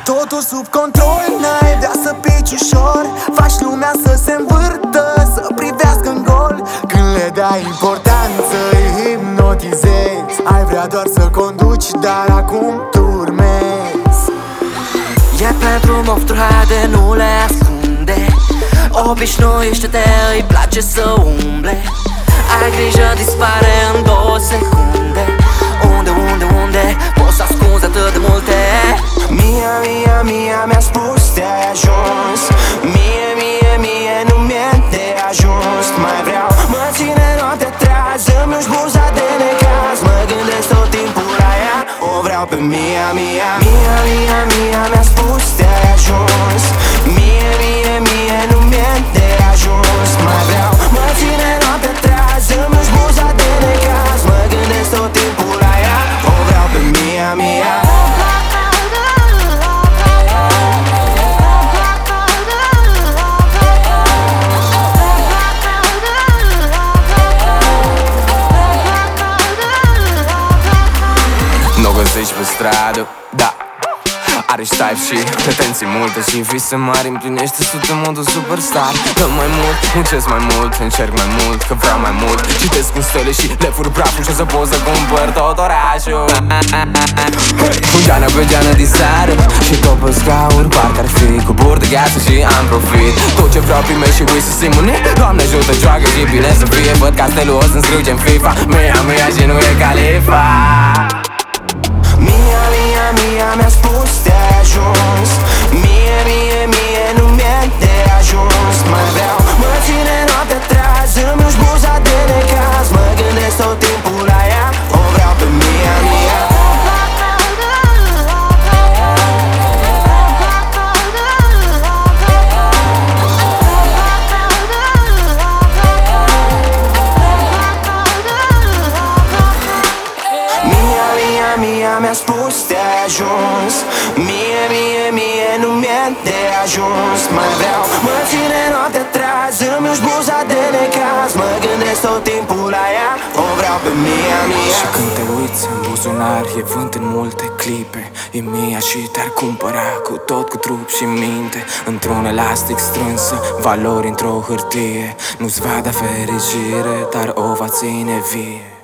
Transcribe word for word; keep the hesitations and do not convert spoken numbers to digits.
totul sub control, n-ai vrea să pici ușor. Faci lumea să se învârtă, să privească în gol. Când le dai importanță, îi hipnotizezi. Ai vrea doar să conduci, dar acum tu urmezi. E pentru mofturi, haide, nu le ascunde. Obișnuiește-te, îi place să umble. Ai grijă, dispare în două secunde. Unde, unde, unde poți să ascunzi atât de multe? Mia, mia, mia, mi-a spus te-ai ajuns. Mie, mie, mie, nu mi-e de ajuns. Mai vreau, mă ține noapte trează, mi-uși buza de necaz. Mă gândesc tot timpul la ea, o vreau pe Mia, Mia. Mia, Mia, Mia, mi-a spus te-ai ajuns. Mie, mie, mie, nu mi-e de ajuns. Mai vreau, mă ține noapte trează, mi-uși buza de necaz. Mă gândesc tot timpul la ea, o vreau pe Mia, Mia. Nu o găsești pe stradă, da. Are type și pretenții multe și vise mari. Împlinește sute modul superstar. Dă mai mult, muncesc mai mult, încerc mai mult, că vreau mai mult. Citesc în stele și le fur praful și o să pot să cumpăr tot orașul. Geană pe geană disară și tot pe scaun. Parcă ar fi cu bur de gheață și am profit. Tot ce vreau primesc și ui să simuni. Doamne ajută, joacă și bine să fie. Văd castelul o să-mi scriu gen FIFA. Mia, mia și nu e Califa. Mia, Mia, Mia, mi-a spus te-ai ajuns. Mie, mie, mie, nu mi-e de ajuns. Mai vreau, mă ține noapte trează, mi-uși buza de necaz. Mă gândesc tot timpul la ea, o vreau pe Mia, Mia. Mia, Mia, Mia, mi-a spus te-ai ajuns. Mie, mie, mie, nu mi-e de ajuns. Mai vreau, mă ține noapte trează, mi-uși buza de necaz. Mă gândesc tot timpul la ea, o vreau pe Mia, Mia. Și când te uiți în buzunar, e vânt în multe clipe. E Mia și te-ar cumpăra cu tot, cu trup și minte. Într-un elastic strânsă, valori într-o hârtie. Nu-ți va da fericire, dar o va ține vie.